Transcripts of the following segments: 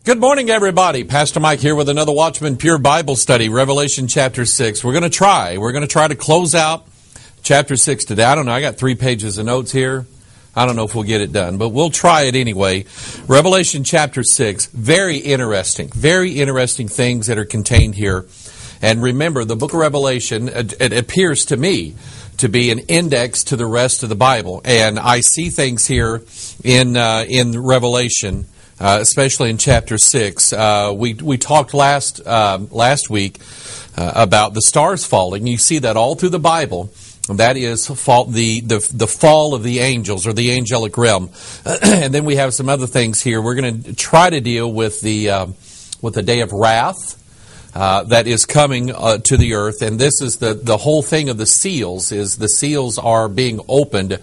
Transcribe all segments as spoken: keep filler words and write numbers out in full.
Good morning, everybody. Pastor Mike here with another Watchman Pure Bible study, Revelation chapter six. We're going to try. We're going to try to close out chapter six today. I don't know. I got three pages of notes here. I don't know if we'll get it done, but we'll try it anyway. Revelation chapter six, very interesting. Very interesting things that are contained here. And remember, the book of Revelation, it appears to me to be an index to the rest of the Bible. And I see things here in uh, in Revelation, Uh, especially in chapter six. Uh, we we talked last uh, last week uh, about the stars falling. You see that all through the Bible. That is fall, the, the the fall of the angels or the angelic realm. And then we have some other things here. We're going to try to deal with the uh, with the day of wrath uh, that is coming uh, to the earth. And this is the the whole thing of the seals. Is the seals are being opened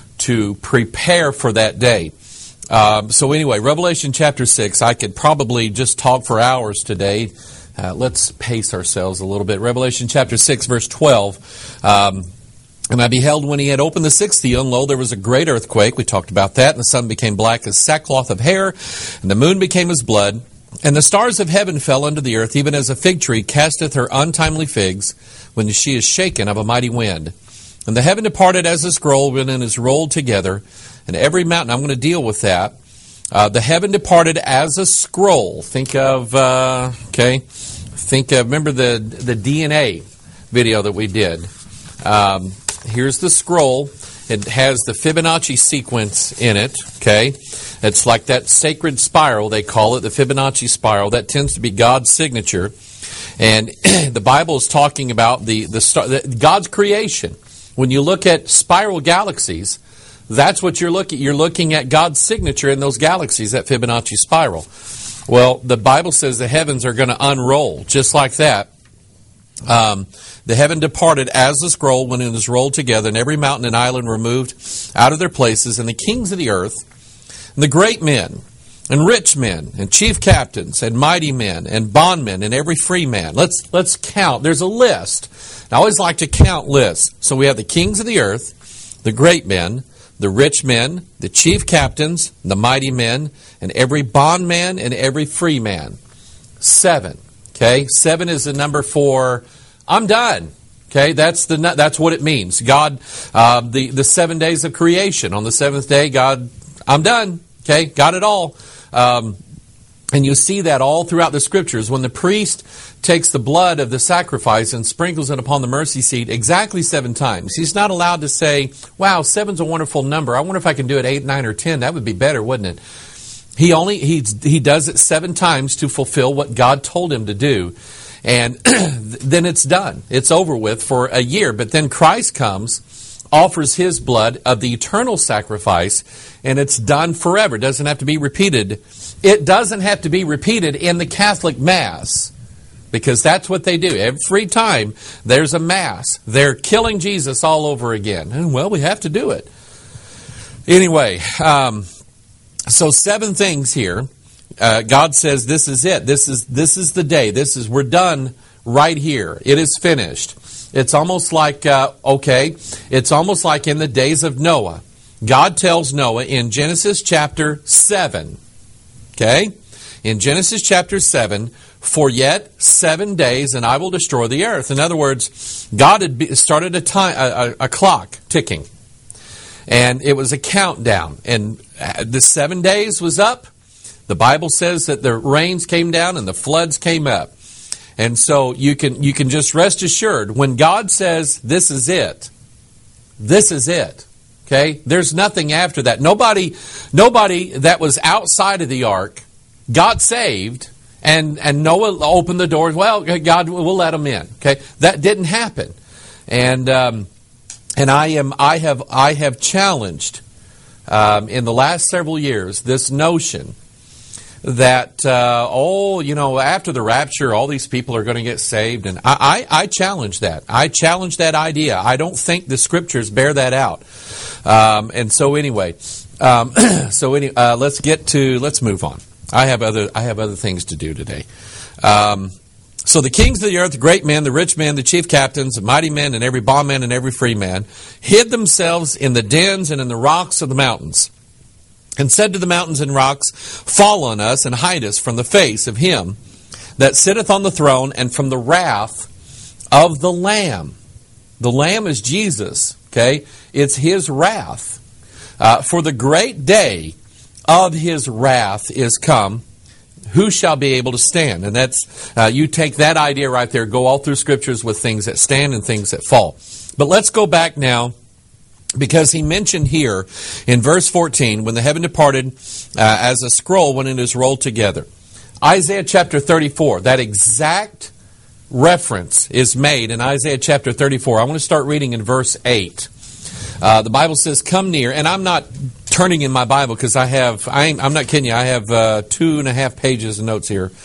to prepare for that day. Um, so anyway, Revelation chapter six, I could probably just talk for hours today. Uh, let's pace ourselves a little bit. Revelation chapter six, verse twelve. Um, and I beheld when he had opened the sixth seal, and lo, there was a great earthquake. We talked about that. And the sun became black as sackcloth of hair, and the moon became as blood. And the stars of heaven fell unto the earth, even as a fig tree casteth her untimely figs when she is shaken of a mighty wind. And the heaven departed as a scroll, and is rolled together. And every mountain, I'm going to deal with that. Uh, the heaven departed as a scroll. Think of, uh, okay, think of, remember the the D N A video that we did. Um, here's the scroll. It has the Fibonacci sequence in it, okay? It's like that sacred spiral, they call it, the Fibonacci spiral. That tends to be God's signature. And the Bible is talking about the, the, star, the God's creation. When you look at spiral galaxies, that's what you're looking. You're looking at God's signature in those galaxies, that Fibonacci spiral. Well, the Bible says the heavens are going to unroll just like that. Um, the heaven departed as the scroll when it was rolled together, and every mountain and island removed out of their places, and the kings of the earth, and the great men, and rich men, and chief captains, and mighty men, and bondmen, and every free man. Let's let's count. There's a list. I always like to count lists. So we have the kings of the earth, the great men, the rich men, the chief captains, the mighty men, and every bondman and every free man. Seven. Okay, seven is the number for I'm done. Okay, that's the that's what it means. God, uh, the the seven days of creation. On the seventh day, God, I'm done. Okay, got it all. Um, and you see that all throughout the Scriptures. When the priest takes the blood of the sacrifice and sprinkles it upon the mercy seat exactly seven times, he's not allowed to say, wow, seven's a wonderful number. I wonder if I can do it eight, nine, or ten. That would be better, wouldn't it? He only he he does it seven times to fulfill what God told him to do. And then it's done. It's over with for a year. But then Christ comes, offers his blood of the eternal sacrifice, and it's done forever. It doesn't have to be repeated. It doesn't have to be repeated in the Catholic Mass, because that's what they do. Every time there's a Mass, they're killing Jesus all over again. And, well, we have to do it. Anyway, um, so seven things here. Uh, God says this is it. This is this is the day. This is we're done right here. It is finished. It's almost like uh, okay. It's almost like in the days of Noah. God tells Noah in Genesis chapter seven. Okay, in Genesis chapter seven, for yet seven days, and I will destroy the earth. In other words, God had started a time a, a, a clock ticking, and it was a countdown. And the seven days was up. The Bible says that the rains came down and the floods came up. And so you can you can just rest assured, when God says this is it, this is it. Okay? There's nothing after that. Nobody nobody that was outside of the ark got saved, and, and Noah opened the doors. Well, God will let them in. Okay? That didn't happen. And um, and I am I have I have challenged um, in the last several years this notion that, uh, oh, you know, after the rapture, all these people are going to get saved. And I, I, I challenge that. I challenge that idea. I don't think the Scriptures bear that out. Um, and so anyway, um, so any, uh, let's get to, let's move on. I have other, I have other things to do today. Um, so the kings of the earth, the great men, the rich men, the chief captains, the mighty men, and every bondman and every free man hid themselves in the dens and in the rocks of the mountains, and said to the mountains and rocks, fall on us and hide us from the face of him that sitteth on the throne and from the wrath of the Lamb. The Lamb is Jesus, okay? It's his wrath. Uh, for the great day of his wrath is come. Who shall be able to stand? And that's, uh, you take that idea right there, go all through scriptures with things that stand and things that fall. But let's go back now, because he mentioned here in verse fourteen, when the heaven departed uh, as a scroll when it is rolled together. Isaiah chapter thirty-four, that exact reference is made in Isaiah chapter thirty-four. I want to start reading in verse eight. Uh, the Bible says, come near, and I'm not turning in my Bible because I have, I ain't, I'm not kidding you, I have uh, two and a half pages of notes here.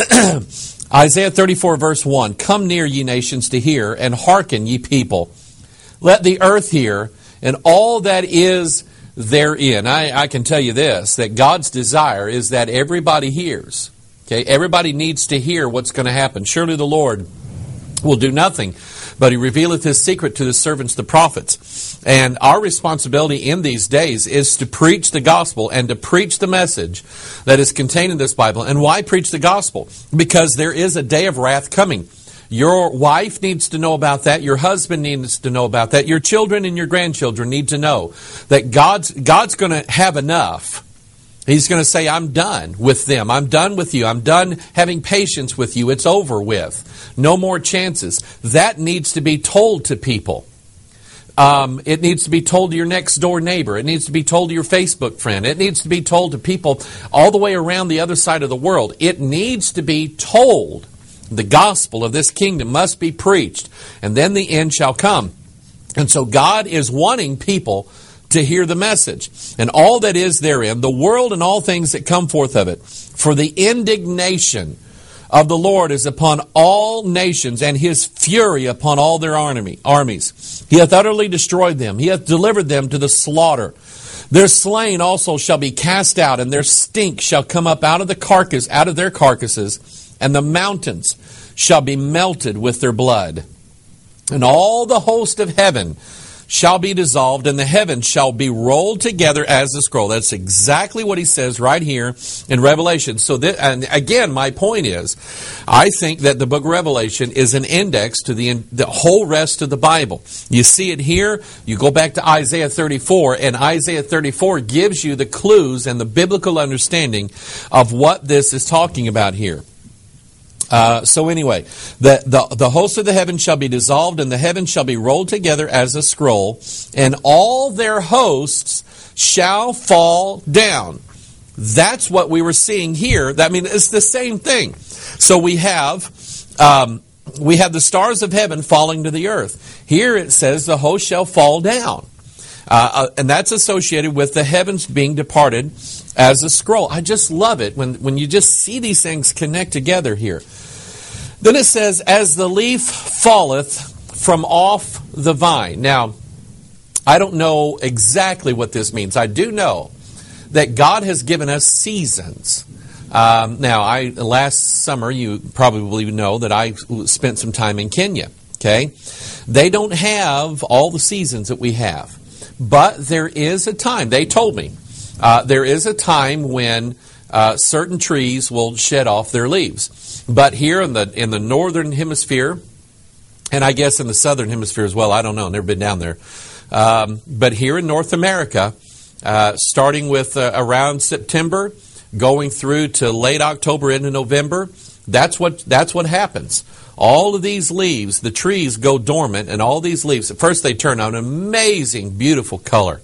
Isaiah thirty-four verse one, come near, ye nations, to hear, and hearken, ye people. Let the earth hear, and all that is therein. I, I can tell you this, that God's desire is that everybody hears. Okay, everybody needs to hear what's going to happen. Surely the Lord will do nothing, but he revealeth his secret to the servants, the prophets. And our responsibility in these days is to preach the gospel and to preach the message that is contained in this Bible. And why preach the gospel? Because there is a day of wrath coming. Your wife needs to know about that. Your husband needs to know about that. Your children and your grandchildren need to know that God's, God's going to have enough. He's going to say, I'm done with them. I'm done with you. I'm done having patience with you. It's over with. No more chances. That needs to be told to people. Um, it needs to be told to your next door neighbor. It needs to be told to your Facebook friend. It needs to be told to people all the way around the other side of the world. It needs to be told. The gospel of this kingdom must be preached, and then the end shall come. And so God is wanting people to hear the message, and all that is therein, the world and all things that come forth of it. For the indignation of the Lord is upon all nations, and his fury upon all their army, armies. He hath utterly destroyed them. He hath delivered them to the slaughter. Their slain also shall be cast out, and their stink shall come up out of the carcass, out of their carcasses, and the mountains shall be melted with their blood. And all the host of heaven shall be dissolved, and the heavens shall be rolled together as a scroll. That's exactly what he says right here in Revelation. So, that, and again, my point is, I think that the book of Revelation is an index to the, the whole rest of the Bible. You see it here, you go back to Isaiah thirty-four, and Isaiah thirty-four gives you the clues and the biblical understanding of what this is talking about here. Uh, so anyway, the, the, the host of the heavens shall be dissolved, and the heavens shall be rolled together as a scroll, and all their hosts shall fall down. That's what we were seeing here. I mean, it's the same thing. So we have um, we have the stars of heaven falling to the earth. Here it says the host shall fall down. Uh, uh, and that's associated with the heavens being departed as a scroll. I just love it when, when you just see these things connect together here. Then it says, as the leaf falleth from off the vine. Now, I don't know exactly what this means. I do know that God has given us seasons. Um, now, I last summer, you probably know that I spent some time in Kenya. Okay, they don't have all the seasons that we have. But there is a time, they told me, uh, there is a time when uh, certain trees will shed off their leaves. But here in the in the northern hemisphere, and I guess in the southern hemisphere as well, I don't know, I've never been down there. Um, but here in North America, uh, starting with uh, around September, going through to late October into November, that's what that's what happens. All of these leaves, the trees go dormant, and all these leaves, at first they turn out an amazing, beautiful color.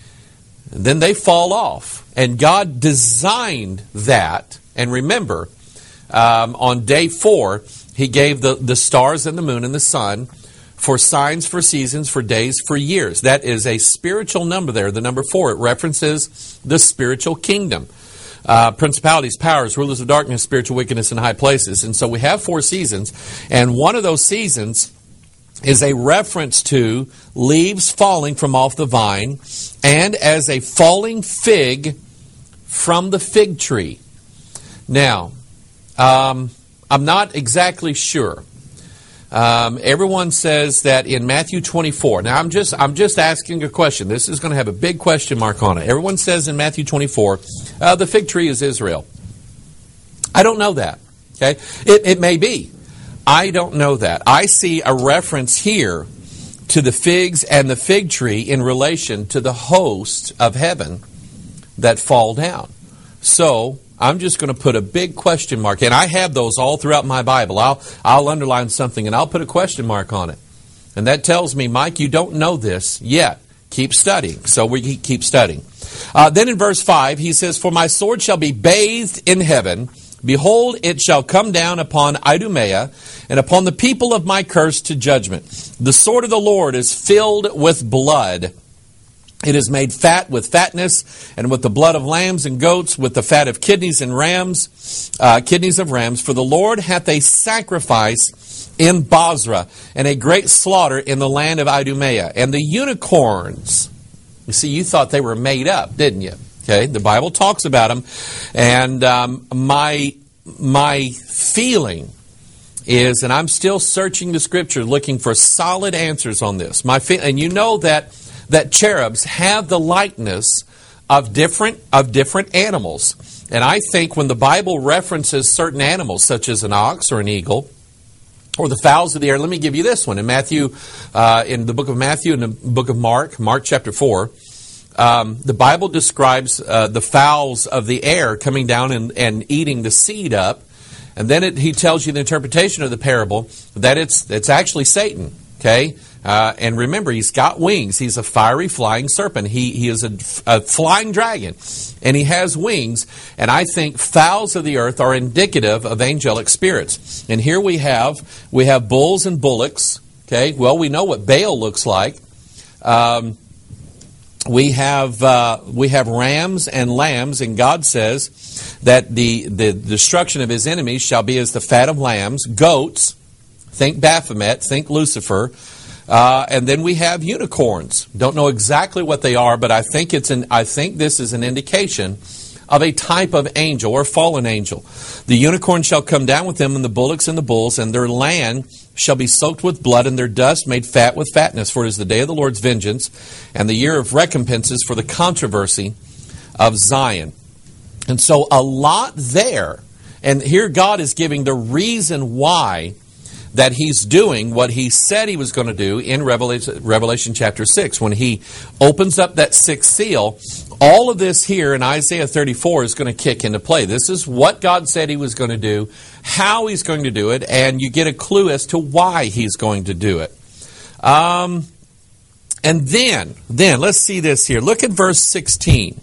And then they fall off. And God designed that. And remember, um, on day four, He gave the, the stars and the moon and the sun for signs, for seasons, for days, for years. That is a spiritual number there, the number four. It references the spiritual kingdom. Uh, principalities, powers, rulers of darkness, spiritual wickedness in high places. And so we have four seasons, and one of those seasons is a reference to leaves falling from off the vine and as a falling fig from the fig tree. Now, um, I'm not exactly sure. Um, everyone says that in Matthew twenty-four. Now, I'm just I'm just asking a question. This is going to have a big question mark on it. Everyone says in Matthew twenty-four, uh, the fig tree is Israel. I don't know that. Okay, it, it may be. I don't know that. I see a reference here to the figs and the fig tree in relation to the host of heaven that fall down. So I'm just going to put a big question mark, and I have those all throughout my Bible. I'll I'll underline something and I'll put a question mark on it. And that tells me, Mike, you don't know this yet. Keep studying. So we keep studying. Uh, then in verse five, he says, "For my sword shall be bathed in heaven. Behold, it shall come down upon Idumea and upon the people of my curse to judgment. The sword of the Lord is filled with blood. It is made fat with fatness, and with the blood of lambs and goats, with the fat of kidneys and rams, uh, kidneys of rams. For the Lord hath a sacrifice in Bozrah, and a great slaughter in the land of Idumea. And the unicorns," you see, you thought they were made up, didn't you? Okay, the Bible talks about them, and um, my my feeling is, and I'm still searching the Scripture, looking for solid answers on this. My fe- and you know that. that cherubs have the likeness of different of different animals. And I think when the Bible references certain animals, such as an ox or an eagle, or the fowls of the air, let me give you this one. In Matthew, uh, in the book of Matthew, in the book of Mark, Mark chapter four, um, the Bible describes uh, the fowls of the air coming down and, and eating the seed up. And then it, he tells you the interpretation of the parable that it's it's actually Satan, okay? Uh, and remember, he's got wings. He's a fiery flying serpent. He he is a, a flying dragon, and he has wings. And I think fowls of the earth are indicative of angelic spirits. And here we have we have bulls and bullocks. Okay, well, we know what Baal looks like. Um, we have uh, we have rams and lambs, and God says that the the destruction of his enemies shall be as the fat of lambs. Goats, think Baphomet, think Lucifer. Uh, and then we have unicorns. Don't know exactly what they are, but I think it's an. I think this is an indication of a type of angel or fallen angel. The unicorn shall come down with them, and the bullocks and the bulls, and their land shall be soaked with blood, and their dust made fat with fatness. For it is the day of the Lord's vengeance, and the year of recompenses for the controversy of Zion. And so a lot there. And here God is giving the reason why that he's doing what he said he was going to do in Revelation, Revelation chapter six. When he opens up that sixth seal, all of this here in Isaiah thirty-four is going to kick into play. This is what God said he was going to do, how he's going to do it, and you get a clue as to why he's going to do it. Um, and then, then, let's see this here. Look at verse sixteen.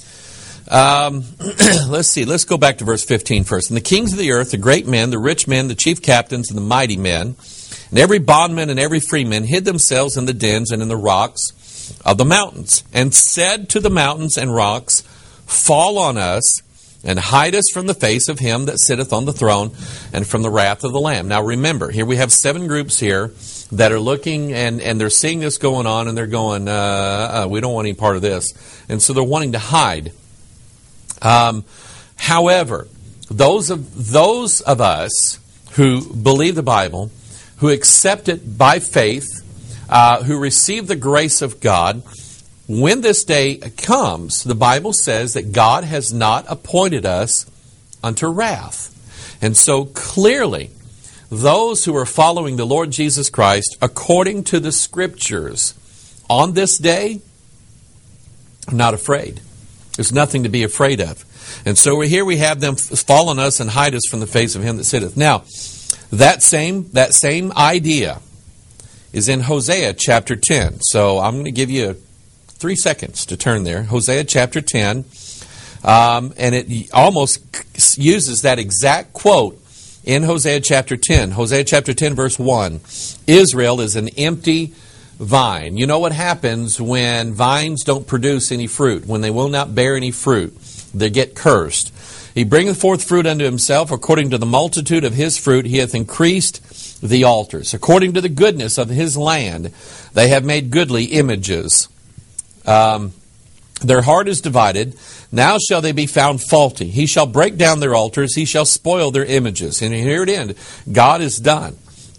Um, let's see. Let's go back to verse fifteen first. "And the kings of the earth, the great men, the rich men, the chief captains, and the mighty men, and every bondman and every freeman hid themselves in the dens and in the rocks of the mountains, and said to the mountains and rocks, Fall on us, and hide us from the face of him that sitteth on the throne, and from the wrath of the Lamb." Now remember, here we have seven groups here that are looking, and, and they're seeing this going on, and they're going, uh, uh, we don't want any part of this. And so they're wanting to hide. Um, however, those of those of us who believe the Bible, who accept it by faith, uh, who receive the grace of God, when this day comes, the Bible says that God has not appointed us unto wrath. And so clearly, those who are following the Lord Jesus Christ according to the Scriptures on this day are not afraid. There's nothing to be afraid of. And so here we have them fall on us and hide us from the face of him that sitteth. Now, that same that same idea is in Hosea chapter ten. So I'm going to give you three seconds to turn there. Hosea chapter ten. Um, and it almost uses that exact quote in Hosea chapter ten. Hosea chapter ten, verse one. Israel is an empty vine. You know what happens when vines don't produce any fruit, when they will not bear any fruit? They get cursed. "He bringeth forth fruit unto himself, according to the multitude of his fruit he hath increased the altars. According to the goodness of his land they have made goodly images. Um, their heart is divided, now shall they be found faulty. He shall break down their altars, he shall spoil their images." And here it ends. God is done.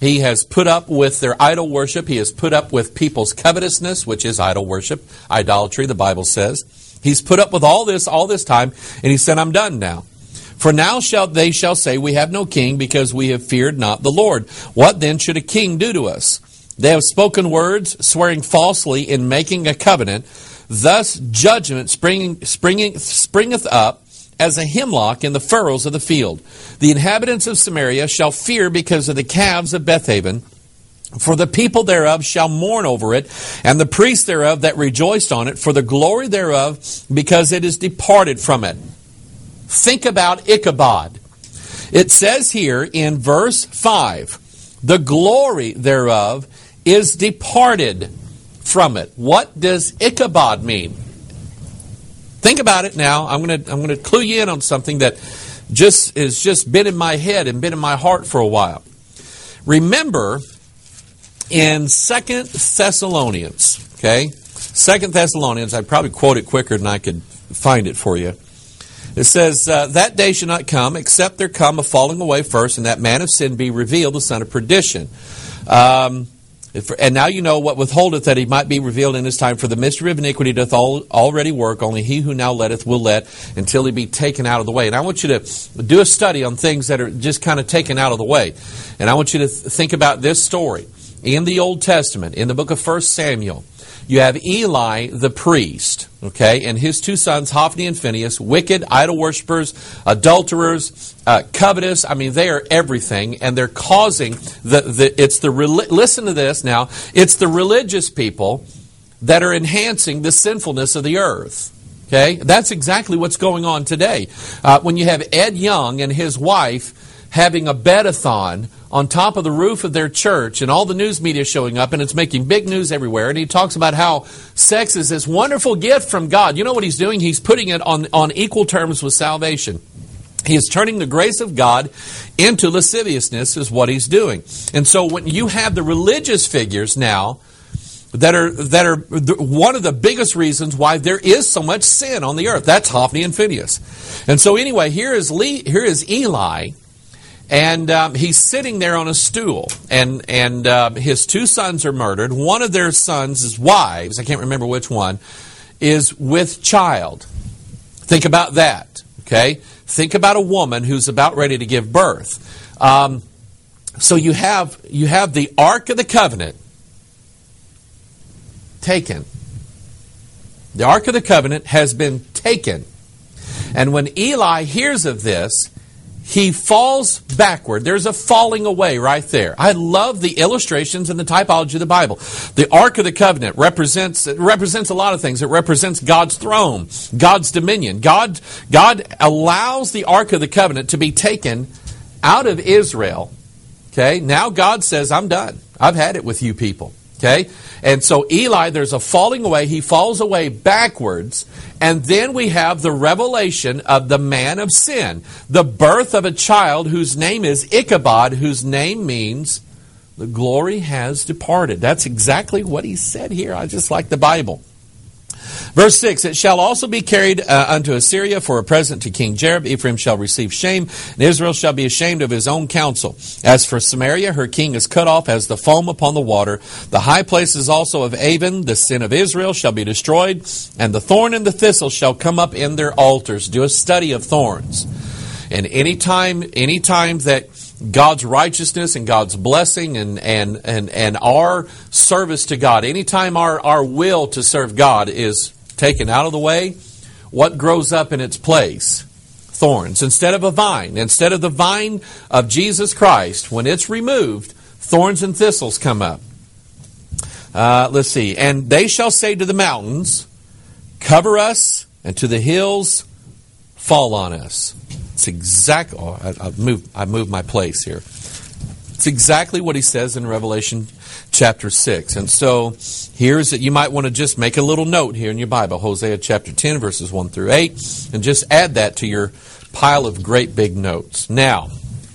He has put up with their idol worship. He has put up with people's covetousness, which is idol worship, idolatry, the Bible says. He's put up with all this, all this time, and he said, I'm done now. For now shall they shall say, we have no king, because we have feared not the Lord. What then should a king do to us? They have spoken words, swearing falsely in making a covenant. Thus judgment springing, springing, springeth up as a hemlock in the furrows of the field. The inhabitants of Samaria shall fear because of the calves of Bethaven. For the people thereof shall mourn over it, and the priests thereof that rejoiced on it, for the glory thereof, because it is departed from it. Think about Ichabod. It says here in verse five, the glory thereof is departed from it. What does Ichabod mean? Think about it now. I'm going to I'm going to clue you in on something that just is just been in my head and been in my heart for a while. Remember in Second Thessalonians, okay? Second Thessalonians, I'd probably quote it quicker than I could find it for you. It says, uh, that day shall not come, except there come a falling away first, and that man of sin be revealed, the son of perdition. Um, if, and now you know what withholdeth, that he might be revealed in his time. For the mystery of iniquity doth all, already work. Only he who now letteth will let, until he be taken out of the way. And I want you to do a study on things that are just kind of taken out of the way. And I want you to th- think about this story. In the Old Testament, in the book of First Samuel, you have Eli the priest, okay, and his two sons, Hophni and Phinehas, wicked, idol worshippers, adulterers, uh, covetous. I mean, they are everything, and they're causing the, the it's the, listen to this now, it's the religious people that are enhancing the sinfulness of the earth. Okay, that's exactly what's going on today. Uh, when you have Ed Young and his wife having a bed-a-thon on top of the roof of their church, and all the news media showing up, and it's making big news everywhere. And he talks about how sex is this wonderful gift from God. You know what he's doing? He's putting it on, on equal terms with salvation. He is turning the grace of God into lasciviousness is what he's doing. And so when you have the religious figures now that are that are one of the biggest reasons why there is so much sin on the earth, that's Hophni and Phinehas. And so anyway, here is Lee, here is Eli. And um, he's sitting there on a stool, and and uh, his two sons are murdered. One of their sons' wives, I can't remember which one, is with child. Think about that, okay? Think about a woman who's about ready to give birth. Um, so you have you have the Ark of the Covenant taken. The Ark of the Covenant has been taken. And when Eli hears of this, he falls backward. There's a falling away right there. I love the illustrations and the typology of the Bible. The Ark of the Covenant represents it represents a lot of things. It represents God's throne, God's dominion. God, God allows the Ark of the Covenant to be taken out of Israel. Okay, now God says, I'm done. I've had it with you people. Okay, and so Eli, there's a falling away. He falls away backwards. And then we have the revelation of the man of sin, the birth of a child whose name is Ichabod, whose name means the glory has departed. That's exactly what he said here. I just like the Bible. Verse six, it shall also be carried uh, unto Assyria for a present to King Jareb. Ephraim shall receive shame, and Israel shall be ashamed of his own counsel. As for Samaria, her king is cut off as the foam upon the water. The high places also of Avon, the sin of Israel, shall be destroyed, and the thorn and the thistle shall come up in their altars. Do a study of thorns. And any time, any time that God's righteousness and God's blessing and, and, and, and our service to God, anytime our, our will to serve God is taken out of the way, what grows up in its place? Thorns. Instead of a vine, instead of the vine of Jesus Christ, when it's removed, thorns and thistles come up. Uh, let's see. And they shall say to the mountains, cover us, and to the hills, fall on us. It's exactly. Oh, I, I've moved. I moved my place here. It's exactly what he says in Revelation chapter six. And so here's it. You might want to just make a little note here in your Bible, Hosea chapter ten, verses one through eight, and just add that to your pile of great big notes. Now,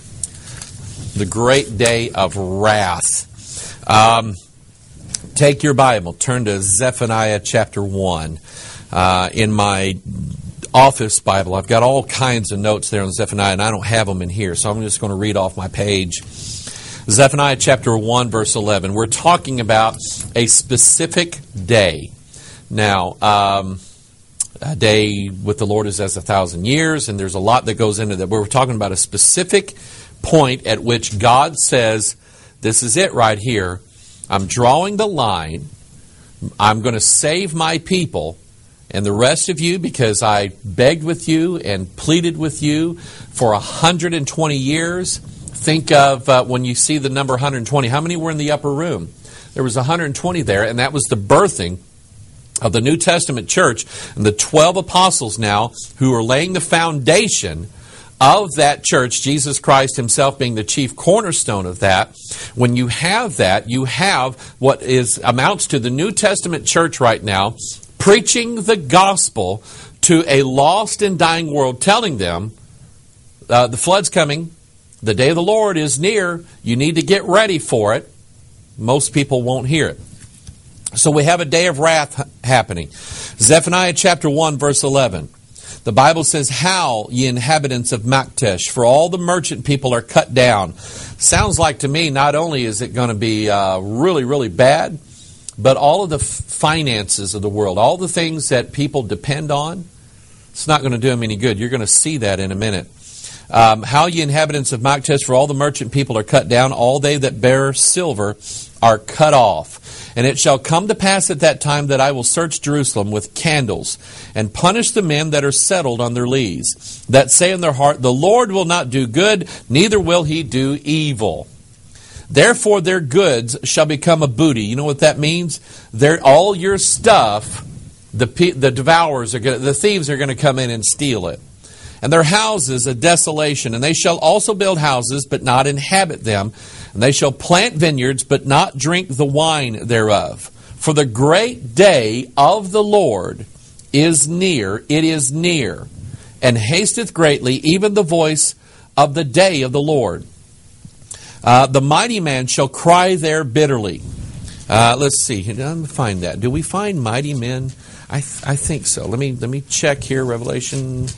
the great day of wrath. Um, take your Bible, turn to Zephaniah chapter one. Uh, in my Office Bible, I've got all kinds of notes there on Zephaniah, and I don't have them in here, so I'm just going to read off my page. Zephaniah chapter one, verse eleven. We're talking about a specific day. Now, um, a day with the Lord is as a thousand years, and there's a lot that goes into that. We're talking about a specific point at which God says, this is it right here. I'm drawing the line. I'm going to save my people. And the rest of you, because I begged with you and pleaded with you for one hundred twenty years. Think of uh, when you see the number one hundred twenty. How many were in the upper room? There was one hundred twenty there, and that was the birthing of the New Testament church. And the twelve apostles now who are laying the foundation of that church, Jesus Christ himself being the chief cornerstone of that. When you have that, you have what is amounts to the New Testament church right now, preaching the gospel to a lost and dying world, telling them uh, the flood's coming, the day of the Lord is near, you need to get ready for it. Most people won't hear it. So we have a day of wrath happening. Zephaniah chapter one, verse eleven. The Bible says, "Howl, ye inhabitants of Maktesh, for all the merchant people are cut down." Sounds like to me, not only is it going to be uh, really, really bad, but all of the f- finances of the world, all the things that people depend on, it's not going to do them any good. You're going to see that in a minute. Um, How ye inhabitants of Maktesh, for all the merchant people are cut down, all they that bear silver are cut off. And it shall come to pass at that time that I will search Jerusalem with candles, and punish the men that are settled on their lees, that say in their heart, the Lord will not do good, neither will he do evil. Therefore their goods shall become a booty. You know what that means? They're, all your stuff, the the devourers are going, the thieves are going to come in and steal it. And their houses a desolation, and they shall also build houses, but not inhabit them. And they shall plant vineyards, but not drink the wine thereof. For the great day of the Lord is near, it is near, and hasteth greatly, even the voice of the day of the Lord. Uh, the mighty man shall cry there bitterly. Uh, let's see. Let me find that. Do we find mighty men? I th- I think so. Let me let me check here. Revelation.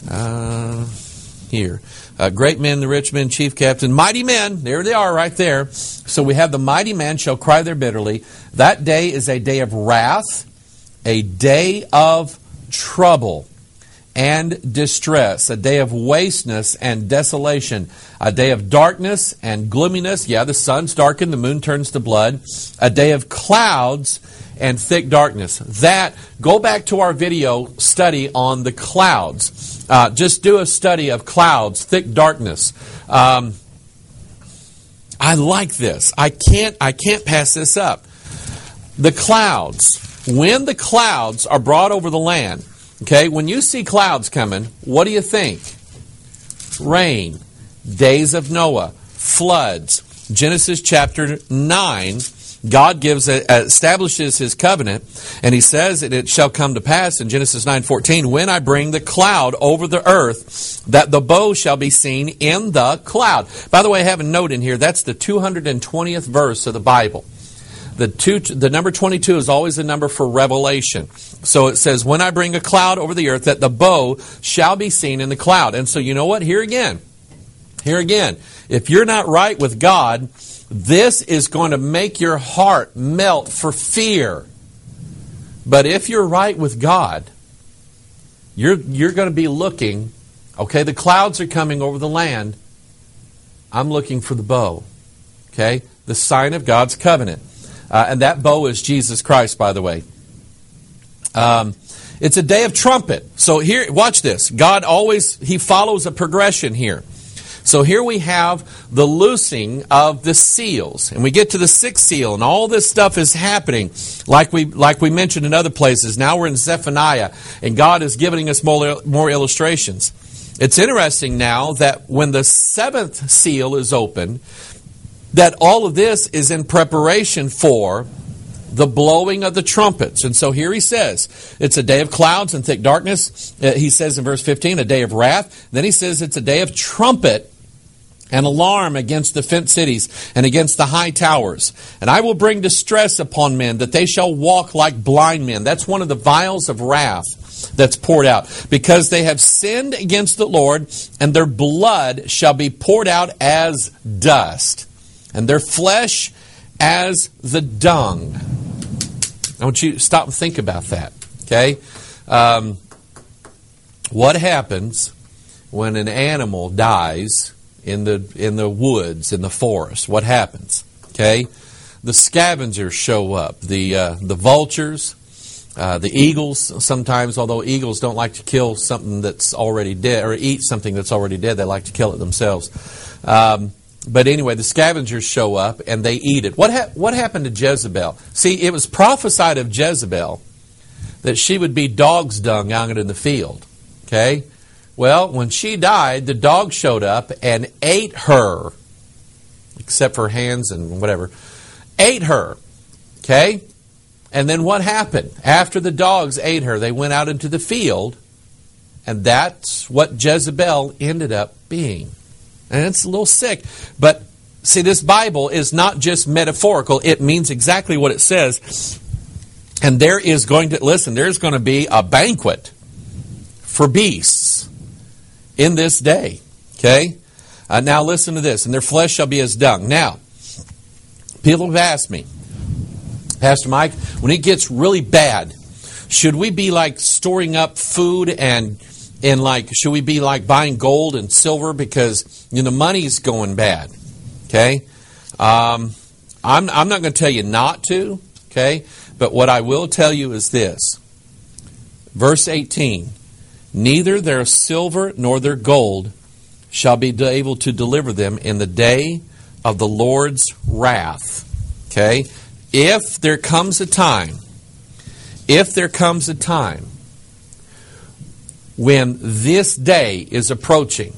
Uh, here. Uh, great men, the rich men, chief captain, mighty men. There they are right there. So we have the mighty man shall cry there bitterly. That day is a day of wrath, a day of trouble and distress, a day of wasteness and desolation, a day of darkness and gloominess. Yeah, the sun's darkened, the moon turns to blood. A day of clouds and thick darkness. That, go back to our video study on the clouds. Uh, just do a study of clouds, thick darkness. Um, I like this. I can't, I can't pass this up. The clouds. When the clouds are brought over the land, okay, when you see clouds coming, what do you think? Rain, days of Noah, floods. Genesis chapter nine, God gives a, establishes his covenant, and he says that it shall come to pass in Genesis nine fourteen, when I bring the cloud over the earth, that the bow shall be seen in the cloud. By the way, I have a note in here. That's the two hundred twentieth verse of the Bible. The two, the number twenty-two is always a number for revelation. So it says, when I bring a cloud over the earth, that the bow shall be seen in the cloud. And so you know what? Here again, here again, if you're not right with God, this is going to make your heart melt for fear. But if you're right with God, you're you're going to be looking, okay, the clouds are coming over the land. I'm looking for the bow. Okay? The sign of God's covenant. Uh, and that bow is Jesus Christ, by the way. Um, it's a day of trumpet. So here, watch this. God always, he follows a progression here. So here we have the loosing of the seals. And we get to the sixth seal, and all this stuff is happening like we like we mentioned in other places. Now we're in Zephaniah, and God is giving us more, more illustrations. It's interesting now that when the seventh seal is opened, that all of this is in preparation for the blowing of the trumpets. And so here he says, it's a day of clouds and thick darkness. Uh, he says in verse fifteen, a day of wrath. Then he says it's a day of trumpet and alarm against the fenced cities and against the high towers. And I will bring distress upon men, that they shall walk like blind men. That's one of the vials of wrath that's poured out, because they have sinned against the Lord, and their blood shall be poured out as dust. and their flesh as the dung. I want you to stop and think about that. Okay? Um, what happens when an animal dies in the in the woods, in the forest? What happens? Okay? The scavengers show up. The uh, the vultures, uh, the eagles. Sometimes, although eagles don't like to kill something that's already dead or eat something that's already dead, they like to kill it themselves. Um, but anyway, the scavengers show up and they eat it. What ha- what happened to Jezebel? See, it was prophesied of Jezebel that she would be dog's dung out in the field. Okay? Well, when she died, the dog showed up and ate her, except for her hands and whatever. Ate her. Okay? And then what happened? After the dogs ate her, they went out into the field, and that's what Jezebel ended up being. And it's a little sick. But see, this Bible is not just metaphorical. It means exactly what it says. And there is going to, listen, there's going to be a banquet for beasts in this day. Okay? Uh, now listen to this. And their flesh shall be as dung. Now, people have asked me, Pastor Mike, when it gets really bad, should we be like storing up food and and like should we be like buying gold and silver because you know the money's going bad? Okay, um, I'm I'm not going to tell you not to. Okay, but what I will tell you is this: verse eighteen, neither their silver nor their gold shall be able to deliver them in the day of the Lord's wrath. Okay, if there comes a time, if there comes a time when this day is approaching,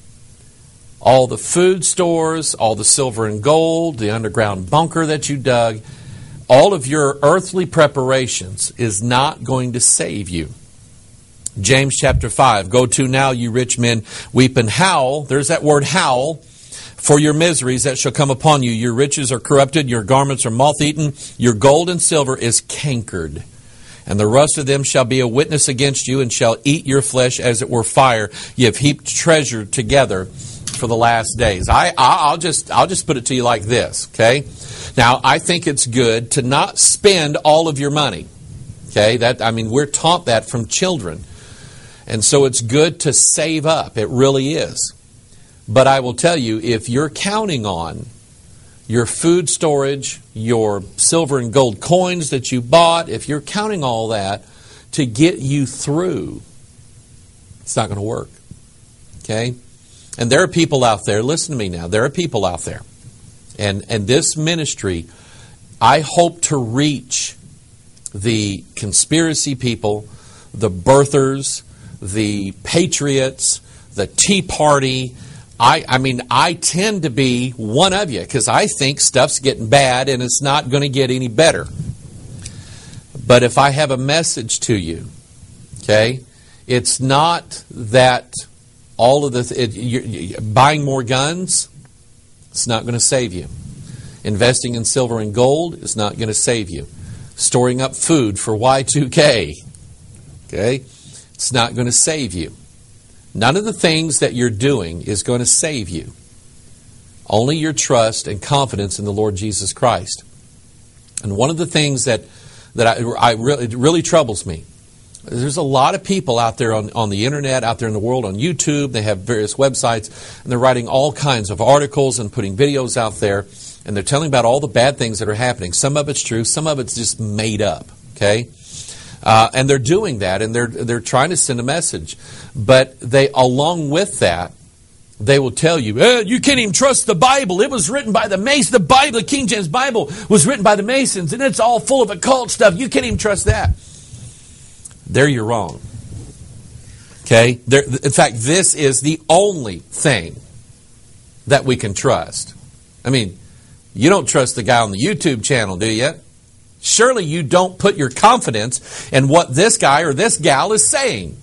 all the food stores, all the silver and gold, the underground bunker that you dug, all of your earthly preparations is not going to save you. James chapter five, go to now, you rich men, weep and howl. There's that word howl. For your miseries that shall come upon you. Your riches are corrupted, your garments are moth-eaten, your gold and silver is cankered. And the rust of them shall be a witness against you, and shall eat your flesh as it were fire. You have heaped treasure together for the last days. I, I'll just, I'll just put it to you like this, okay? Now, I think it's good to not spend all of your money, okay? That, I mean, we're taught that from children. And so it's good to save up. It really is. But I will tell you, if you're counting on your food storage, your silver and gold coins that you bought, if you're counting all that to get you through, it's not going to work. Okay? And there are people out there, listen to me now, there are people out there. And, and this ministry, I hope to reach the conspiracy people, the birthers, the patriots, the Tea Party. I, I mean, I tend to be one of you because I think stuff's getting bad and it's not going to get any better. But if I have a message to you, okay, it's not that all of the it, you're, buying more guns, it's not going to save you. Investing in silver and gold is not going to save you. Storing up food for Y two K, okay, it's not going to save you. None of the things that you're doing is going to save you. Only your trust and confidence in the Lord Jesus Christ. And one of the things that that I, I really, it really troubles me, there's a lot of people out there on, on the internet, out there in the world, on YouTube. They have various websites, and they're writing all kinds of articles and putting videos out there, and they're telling about all the bad things that are happening. Some of it's true, some of it's just made up. Okay. Uh, and they're doing that, and they're they're trying to send a message. But they, along with that, they will tell you, eh, you can't even trust the Bible. It was written by the Masons. The Bible, the King James Bible, was written by the Masons, and it's all full of occult stuff. You can't even trust that. There you're wrong. Okay? There, in fact, this is the only thing that we can trust. I mean, you don't trust the guy on the YouTube channel, do you? Surely you don't put your confidence in what this guy or this gal is saying.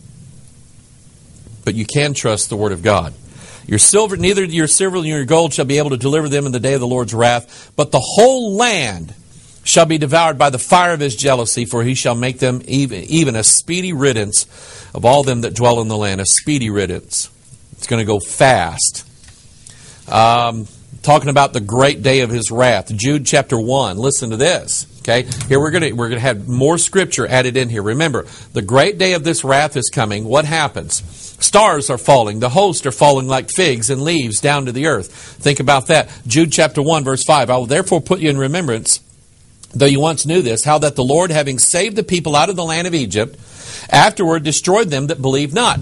But you can trust the Word of God. Your silver, neither your silver nor your gold shall be able to deliver them in the day of the Lord's wrath, but the whole land shall be devoured by the fire of his jealousy, for he shall make them even, even a speedy riddance of all them that dwell in the land. A speedy riddance. It's going to go fast. Um, talking about the great day of his wrath. Jude chapter one, listen to this. Okay, here we're going to we're going to have more scripture added in here. Remember, the great day of this wrath is coming. What happens? Stars are falling. The hosts are falling like figs and leaves down to the earth. Think about that. Jude chapter one, verse five. I will therefore put you in remembrance, though you once knew this, how that the Lord, having saved the people out of the land of Egypt, afterward destroyed them that believed not.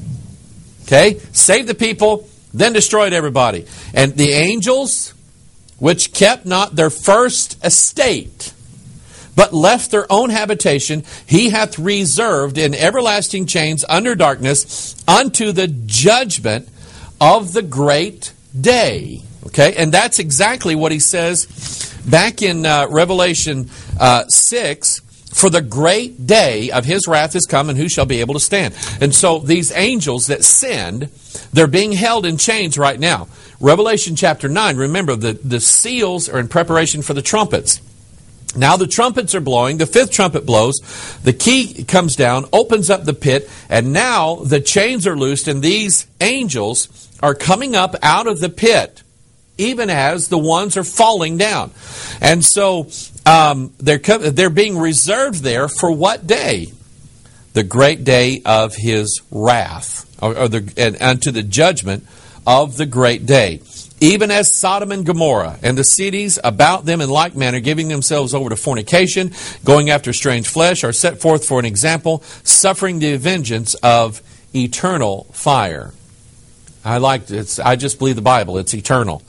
Okay? Saved the people, then destroyed everybody. And the angels, which kept not their first estate, but left their own habitation, he hath reserved in everlasting chains under darkness unto the judgment of the great day. Okay? And that's exactly what he says back in uh, Revelation uh, six. For the great day of his wrath is come, and who shall be able to stand? And so these angels that sinned, they're being held in chains right now. Revelation chapter nine, remember, the, the seals are in preparation for the trumpets. Now the trumpets are blowing, the fifth trumpet blows, the key comes down, opens up the pit, and now the chains are loosed, and these angels are coming up out of the pit, even as the ones are falling down. And so um, they're they're being reserved there for what day? The great day of his wrath, or, or the, and unto the judgment of the great day. Even as Sodom and Gomorrah and the cities about them in like manner, giving themselves over to fornication, going after strange flesh, are set forth for an example, suffering the vengeance of eternal fire. I like it. I just believe the Bible. It's eternal.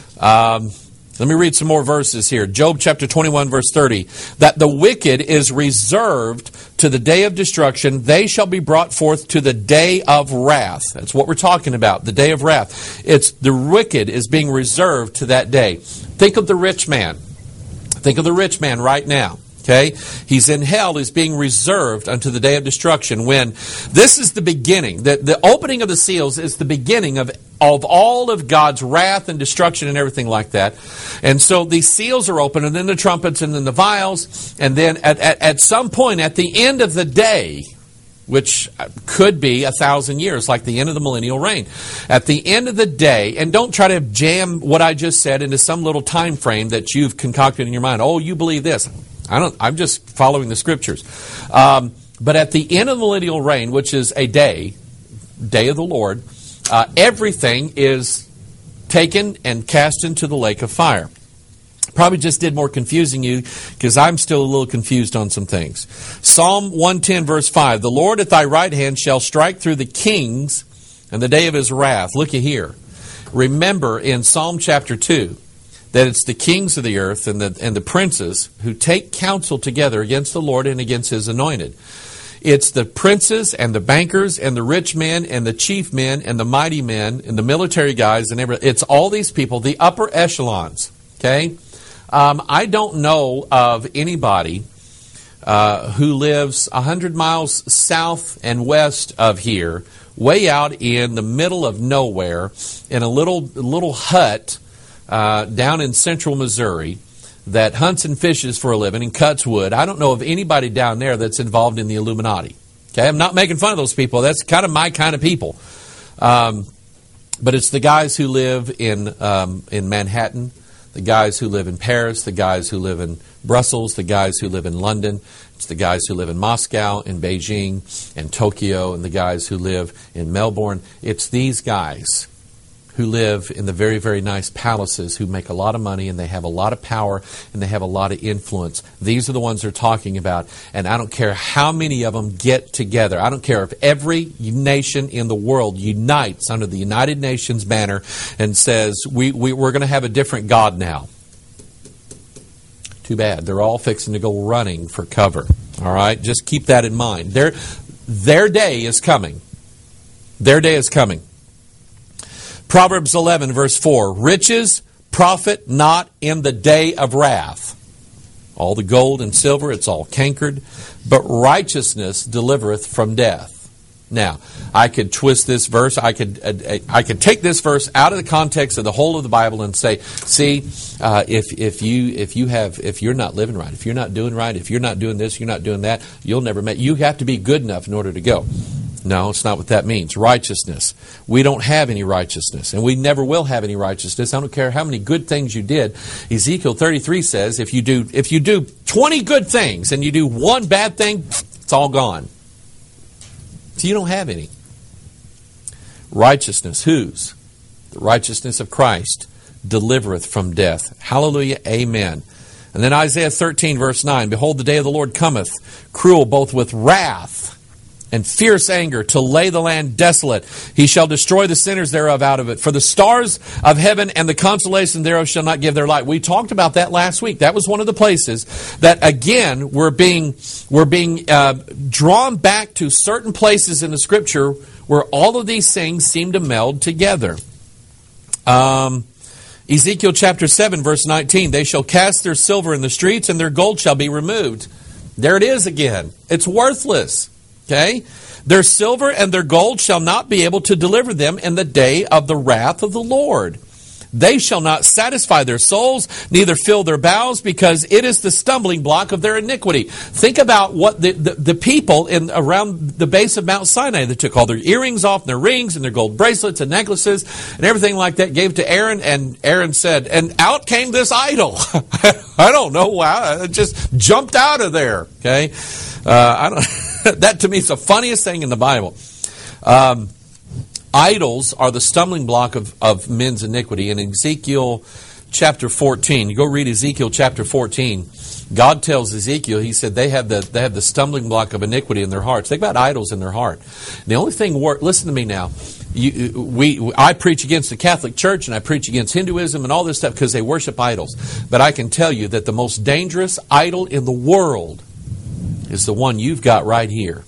Um, let me read some more verses here. Job chapter twenty-one, verse thirty. That the wicked is reserved to the day of destruction. They shall be brought forth to the day of wrath. That's what we're talking about, the day of wrath. It's the wicked is being reserved to that day. Think of the rich man. Think of the rich man right now. Okay? He's in hell. He's being reserved unto the day of destruction. When this is the beginning. The, the opening of the seals is the beginning of, of all of God's wrath and destruction and everything like that. And so these seals are open, and then the trumpets, and then the vials. And then at, at, at some point, at the end of the day, which could be a thousand years, like the end of the millennial reign. At the end of the day, and don't try to jam what I just said into some little time frame that you've concocted in your mind. Oh, you believe this. I don't. I'm just following the scriptures. Um, but at the end of the millennial reign, which is a day, day of the Lord, uh, everything is taken and cast into the lake of fire. Probably just did more confusing you because I'm still a little confused on some things. Psalm one ten, verse five. The Lord at thy right hand shall strike through the kings in the day of his wrath. Look at here. Remember in Psalm chapter two, that it's the kings of the earth and the and the princes who take counsel together against the Lord and against his anointed. It's the princes and the bankers and the rich men and the chief men and the mighty men and the military guys and everything. It's all these people, the upper echelons. Okay? Um, I don't know of anybody uh, who lives one hundred miles south and west of here, way out in the middle of nowhere, in a little little hut Uh, down in central Missouri that hunts and fishes for a living and cuts wood. I don't know of anybody down there that's involved in the Illuminati. Okay, I'm not making fun of those people. That's kind of my kind of people. Um, but it's the guys who live in um, in Manhattan, the guys who live in Paris, the guys who live in Brussels, the guys who live in London. It's the guys who live in Moscow, in Beijing, and Tokyo, and the guys who live in Melbourne. It's these guys who live in the very, very nice palaces, who make a lot of money, and they have a lot of power, and they have a lot of influence. These are the ones they're talking about, and I don't care how many of them get together. I don't care if every nation in the world unites under the United Nations banner and says, we, we, we're going to have a different God now. Too bad. They're all fixing to go running for cover. All right? Just keep that in mind. Their, their day is coming. Their day is coming. Proverbs eleven, verse four. Riches profit not in the day of wrath. All the gold and silver, it's all cankered. But righteousness delivereth from death. Now, I could twist this verse. I could uh, I could take this verse out of the context of the whole of the Bible and say, see, uh, if if you if you have if you're not living right, if you're not doing right, if you're not doing this, you're not doing that, you'll never make. You have to be good enough in order to go. No, it's not what that means. Righteousness. We don't have any righteousness, and we never will have any righteousness. I don't care how many good things you did. Ezekiel thirty-three says if you do if you do twenty good things and you do one bad thing, it's all gone. So you don't have any. Righteousness, whose? The righteousness of Christ delivereth from death. Hallelujah, amen. And then Isaiah thirteen, verse nine, behold, the day of the Lord cometh, cruel both with wrath and fierce anger, to lay the land desolate. He shall destroy the sinners thereof out of it. For the stars of heaven and the constellation thereof shall not give their light. We talked about that last week. That was one of the places that, again, we're being, we're being uh, drawn back to certain places in the Scripture where all of these things seem to meld together. Um... Ezekiel chapter seven, verse nineteen, they shall cast their silver in the streets, and their gold shall be removed. There it is again. It's worthless. Okay? Their silver and their gold shall not be able to deliver them in the day of the wrath of the Lord. They shall not satisfy their souls, neither fill their bowels, because it is the stumbling block of their iniquity. Think about what the, the, the people in around the base of Mount Sinai, they took all their earrings off, and their rings, and their gold bracelets and necklaces, and everything like that, gave to Aaron, and Aaron said, and out came this idol. I don't know why. It just jumped out of there. Okay? Uh, I don't, that to me is the funniest thing in the Bible. Um, Idols are the stumbling block of, of men's iniquity. In Ezekiel chapter fourteen, you go read Ezekiel chapter fourteen, God tells Ezekiel, he said they have the they have the stumbling block of iniquity in their hearts. They've got idols in their heart. The only thing, listen to me now, you, we I preach against the Catholic Church and I preach against Hinduism and all this stuff because they worship idols. But I can tell you that the most dangerous idol in the world is the one you've got right here.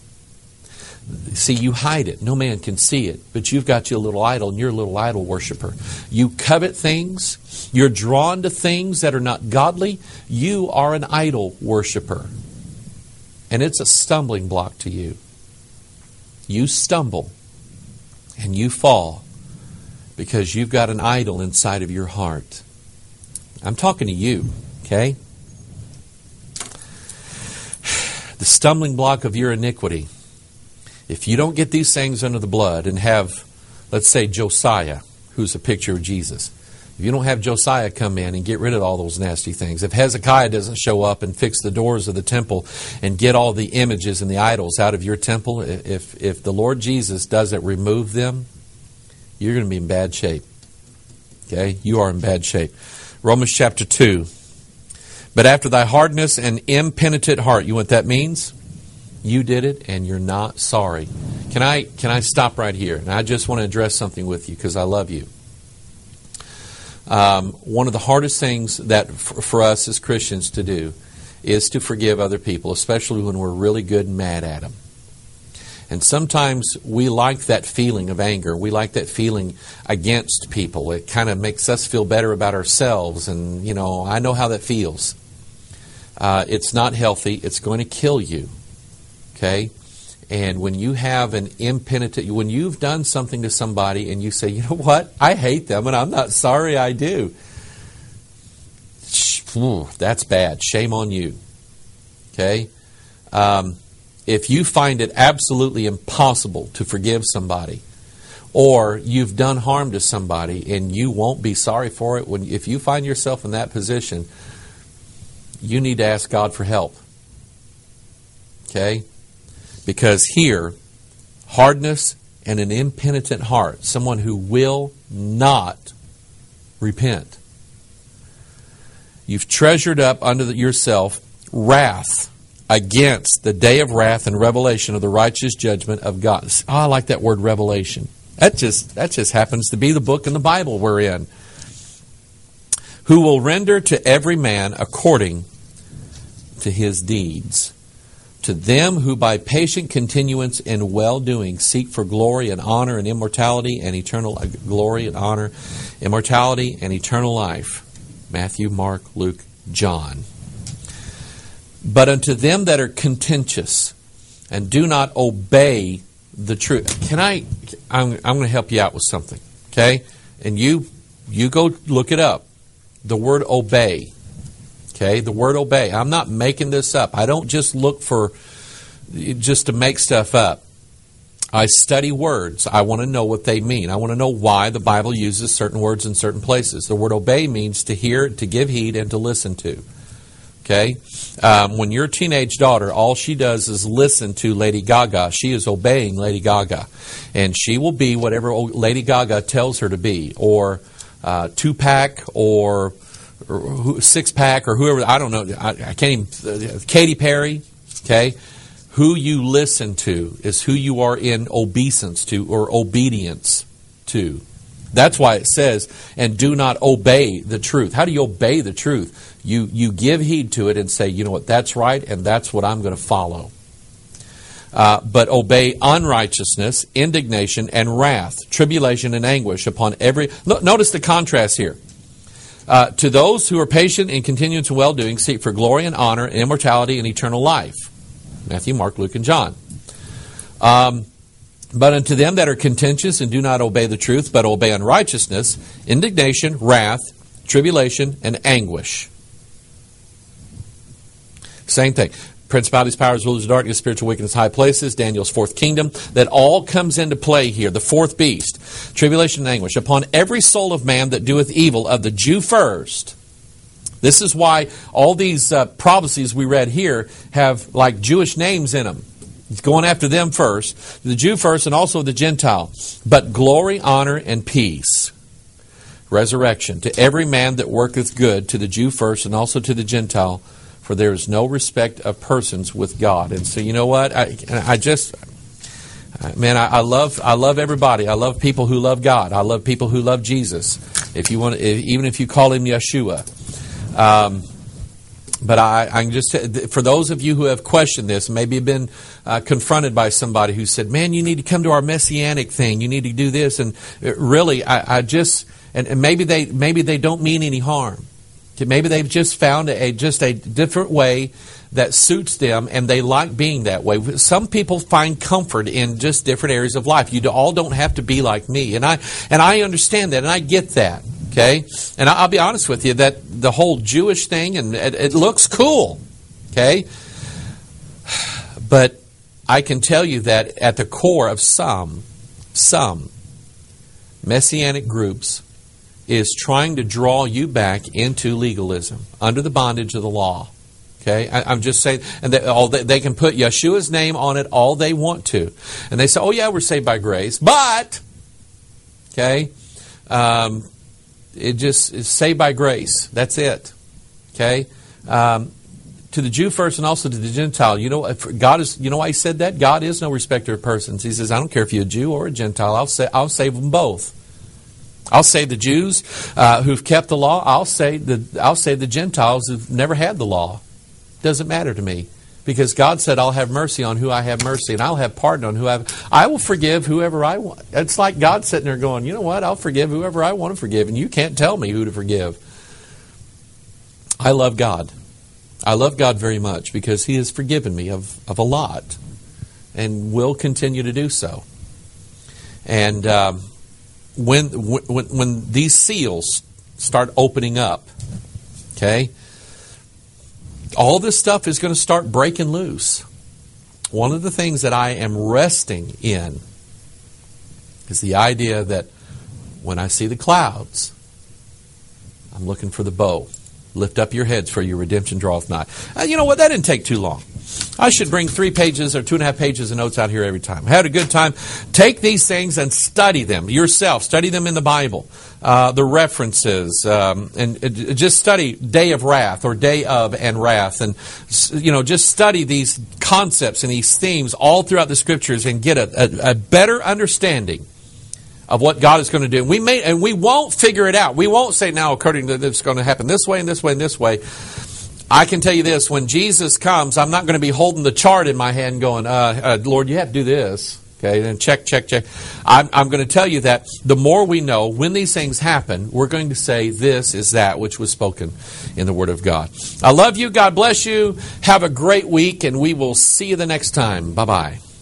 See, you hide it. No man can see it. But you've got your little idol, and you're a little idol worshiper. You covet things. You're drawn to things that are not godly. You are an idol worshiper. And it's a stumbling block to you. You stumble, and you fall, because you've got an idol inside of your heart. I'm talking to you, okay? The stumbling block of your iniquity. If you don't get these things under the blood and have, let's say, Josiah, who's a picture of Jesus. If you don't have Josiah come in and get rid of all those nasty things. If Hezekiah doesn't show up and fix the doors of the temple and get all the images and the idols out of your temple, if, if the Lord Jesus doesn't remove them, you're going to be in bad shape. Okay? You are in bad shape. Romans chapter two. But after thy hardness and impenitent heart, you know what that means? You did it, and you're not sorry. Can I can I stop right here? And I just want to address something with you because I love you. Um, one of the hardest things that f- for us as Christians to do is to forgive other people, especially when we're really good and mad at them. And sometimes we like that feeling of anger. We like that feeling against people. It kind of makes us feel better about ourselves. And, you know, I know how that feels. Uh, it's not healthy. It's going to kill you. Okay? And when you have an impenitent, when you've done something to somebody and you say, you know what? I hate them and I'm not sorry I do. That's bad. Shame on you. Okay? Um, if you find it absolutely impossible to forgive somebody, or you've done harm to somebody and you won't be sorry for it, when if you find yourself in that position, you need to ask God for help. Okay? Because here, hardness and an impenitent heart, someone who will not repent. You've treasured up unto yourself wrath against the day of wrath and revelation of the righteous judgment of God. Oh, I like that word revelation. That just, that just happens to be the book in the Bible we're in. Who will render to every man according to his deeds. To them who by patient continuance in well-doing seek for glory and honor and immortality and eternal uh, glory and honor, immortality and eternal life. Matthew, Mark, Luke, John. But unto them that are contentious and do not obey the truth. Can I, I'm, I'm going to help you out with something, okay? And you, you go look it up. The word obey. Okay, the word obey. I'm not making this up. I don't just look for just to make stuff up. I study words. I want to know what they mean. I want to know why the Bible uses certain words in certain places. The word obey means to hear, to give heed, and to listen to. Okay? Um, when your teenage daughter, all she does is listen to Lady Gaga, she is obeying Lady Gaga. And she will be whatever Lady Gaga tells her to be. Or uh, two-pack, or, or six-pack, or whoever, I don't know. I, I can't even, uh, Katy Perry, okay? Who you listen to is who you are in obeisance to or obedience to. That's why it says, and do not obey the truth. How do you obey the truth? You you give heed to it and say, you know what, that's right, and that's what I'm going to follow. Uh, but obey unrighteousness, indignation, and wrath, tribulation and anguish upon every... Look, notice the contrast here. Uh, to those who are patient and continuance in well-doing, seek for glory and honor, and immortality and eternal life. Matthew, Mark, Luke, and John. Um, but unto them that are contentious and do not obey the truth, but obey unrighteousness, indignation, wrath, tribulation, and anguish. Same thing. Principalities, powers, rulers of darkness, spiritual wickedness, high places, Daniel's fourth kingdom. That all comes into play here. The fourth beast. Tribulation and anguish. Upon every soul of man that doeth evil, of the Jew first. This is why all these uh, prophecies we read here have like Jewish names in them. He's going after them first, the Jew first, and also the Gentile. But glory, honor, and peace. Resurrection. To every man that worketh good, to the Jew first, and also to the Gentile. For there is no respect of persons with God. And so you know what? I, I just... Man, I, I love I love everybody. I love people who love God. I love people who love Jesus. If you want, if, even if you call him Yeshua. Um, but I, I can just, for those of you who have questioned this, maybe have been uh, confronted by somebody who said, man, you need to come to our Messianic thing. You need to do this. And really, I, I just, and, and maybe they maybe they don't mean any harm. Maybe they've just found a just a different way that suits them, and they like being that way. Some people find comfort in just different areas of life. You all don't have to be like me. And I and I understand that, and I get that. Okay, and I'll be honest with you that the whole Jewish thing, and it, it looks cool, okay, but I can tell you that at the core of some, some Messianic groups is trying to draw you back into legalism, under the bondage of the law. Okay, I, I'm just saying, and they, all, they, they can put Yeshua's name on it all they want to, and they say, oh yeah, we're saved by grace, but, okay, um, it just is saved by grace. That's it. Okay? Um, to the Jew first and also to the Gentile. You know, God is. You know why he said that? God is no respecter of persons. He says, I don't care if you're a Jew or a Gentile. I'll say, I'll save them both. I'll save the Jews uh, who've kept the law. I'll save the. I'll save the Gentiles who've never had the law. Doesn't matter to me. Because God said, I'll have mercy on who I have mercy, and I'll have pardon on who I have. I will forgive whoever I want. It's like God sitting there going, you know what? I'll forgive whoever I want to forgive, and you can't tell me who to forgive. I love God. I love God very much because He has forgiven me of, of a lot and will continue to do so. And um, when, when, when these seals start opening up, okay, all this stuff is going to start breaking loose. One of the things that I am resting in is the idea that when I see the clouds, I'm looking for the bow. Lift up your heads, for your redemption draweth nigh. Uh, you know what? That didn't take too long. I should bring three pages or two and a half pages of notes out here every time. I had a good time. Take these things and study them yourself. Study them in the Bible. Uh, the references. Um, and uh, just study day of wrath or day of and wrath. And, you know, just study these concepts and these themes all throughout the Scriptures and get a, a, a better understanding of what God is going to do. We may, and we won't figure it out. We won't say, now, according to this, it's going to happen this way and this way and this way. I can tell you this, when Jesus comes, I'm not going to be holding the chart in my hand going, uh, uh, Lord, you have to do this. Okay, then check, check, check. I'm, I'm going to tell you that the more we know, when these things happen, we're going to say this is that which was spoken in the Word of God. I love you. God bless you. Have a great week, and we will see you the next time. Bye-bye.